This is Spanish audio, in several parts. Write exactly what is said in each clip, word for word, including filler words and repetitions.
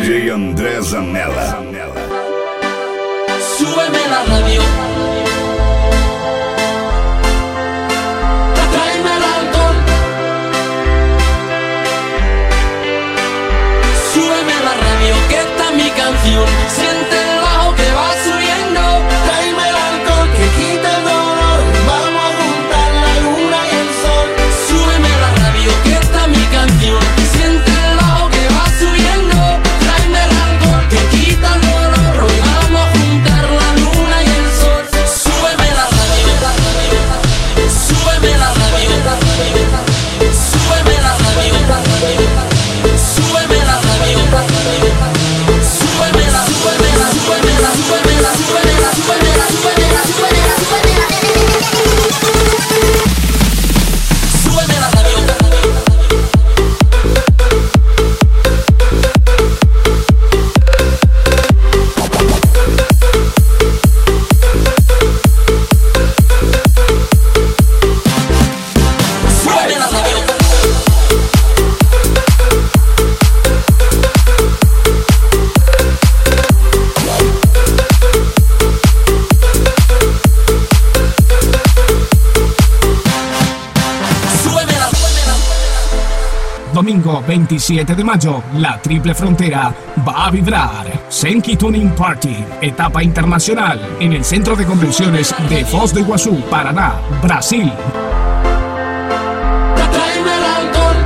D J André Zanella. Súbeme la radio. Tráeme el alcohol. Súbeme la radio, que está mi canción. Siente el bajo que va subiendo. Tráeme el alcohol que quita el dolor. Vamos a juntar la luna y el sol. Súbeme la radio, que está mi canción. Siente el bajo que va subiendo. Tráeme el alcohol que quita el dolor. Hoy vamos a juntar la luna y el sol. Súbeme la radio. Súbeme la radio. Súbeme la radio. Súbeme la radio. Súbeme la, súbeme la, súbeme la, súbeme la, súbeme la, súbeme la, súbeme la, súbeme la, súbeme la. Súbeme la radio. Domingo veintisiete de mayo, la Triple Frontera va a vibrar. Senki Tuning Party, etapa internacional, en el Centro de Convenciones de Foz do Iguazú, Paraná, Brasil. Tráeme el alcohol.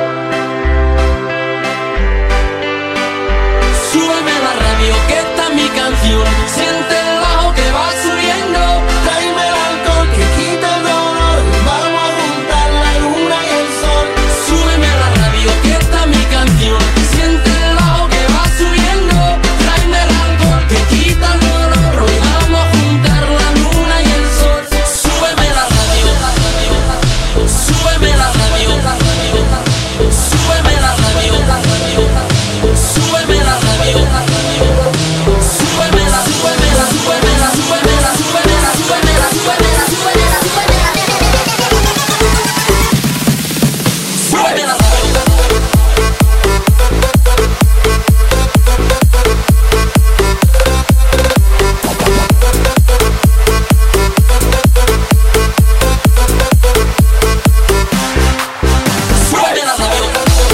Súbeme la radio, que está mi canción. Siente el bajo que va subiendo. Tráeme el alcohol que quita el dolor. Vamos a juntar la luna y el sol. Súbeme la radio, que está mi canción. Siente el bajo que va subiendo. Tráeme el alcohol que quita el dolor. Hoy vamos a juntar la luna y el sol. Súbeme la radio. Súbeme la radio. Súbeme la radio. Súbeme la radio. Súbeme la, súbeme la, súbeme la, súbeme la, súbeme la, súbeme la, súbeme la, súbeme la, súbeme la. Súbeme la radio. Súbeme la radio.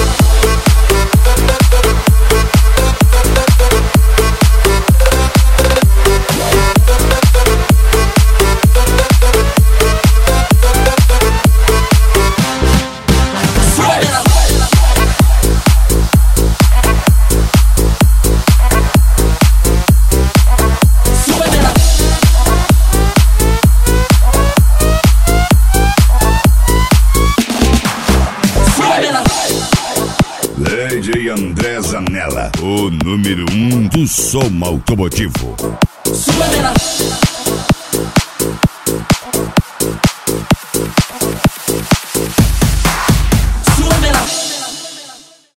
D J André Zanella, o número um do som automotivo. Súbeme la